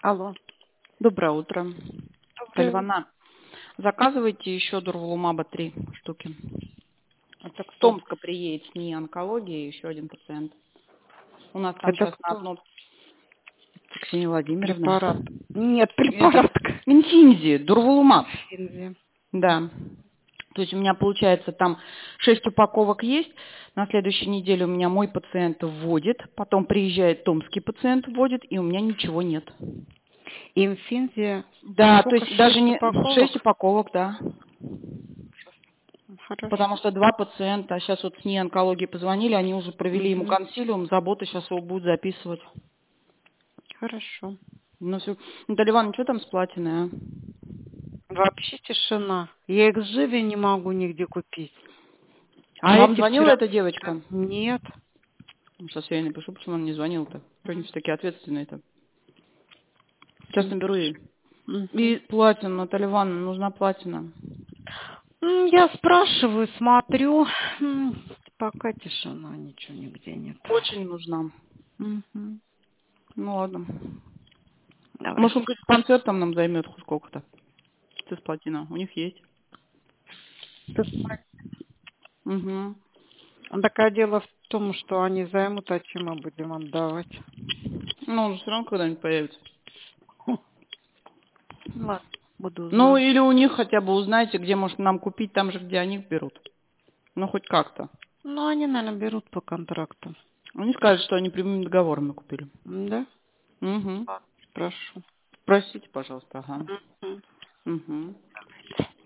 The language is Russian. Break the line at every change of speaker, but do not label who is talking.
Алло.
Доброе утро.
Доброе утро.
Тальвана. Заказывайте еще Дурвалумаба 3 штуки.
Это
С
кто?
Томска приедет с НИИ онкологии еще один пациент. У нас там
Это
сейчас на
кто?
одном... Ксения Владимировна.
Препарат. Нет,
Это
препарат.
Инфинзи, Дурвалумаб.
Инфинзи.
Да. То есть у меня получается там 6 упаковок есть. На следующей неделе у меня мой пациент вводит. Потом приезжает томский пациент вводит, и у меня ничего нет.
Инфинзи.
Да, то
Сколько?
есть даже
6
не 6
упаковок?
упаковок, да. Потому
Хорошо.
что 2 пациента, сейчас вот с НИИ онкологии позвонили, они уже провели ему
Угу.
консилиум, заботы, сейчас его будут записывать.
Хорошо.
Ну все. Наталья Ивановна, что там с платиной, а?
Вообще тишина. Я их живи не могу нигде купить. А
Вам
эти
звонила
вчера...
эта девочка?
Нет.
Сейчас я ей напишу, почему она не звонила-то. Что они все такие ответственные-то? Сейчас наберу ей.
Мгм.
И платина, Наталья Ивановна, нужна платина.
Я спрашиваю, смотрю. Пока тишина, ничего нигде нет.
Очень нужна.
Мгм.
Ну ладно.
Давай.
Может, он какой-то концерт там нам займет хоть сколько-то. С платина. У них есть. Угу.
Так дело в том, что они займут, а чем мы будем отдавать.
Ну, он же все равно когда-нибудь появится.
Ладно, буду
Ну,
узнавать.
или у них хотя бы узнайте, где может нам купить, там же, где они их берут. Ну, хоть как-то.
Ну, они, наверное, берут по контракту.
Они скажут, что они прямыми договорами купили.
Да?
Угу.
Спрошу.
Спросите, пожалуйста, ага.
Мгм.
Угу.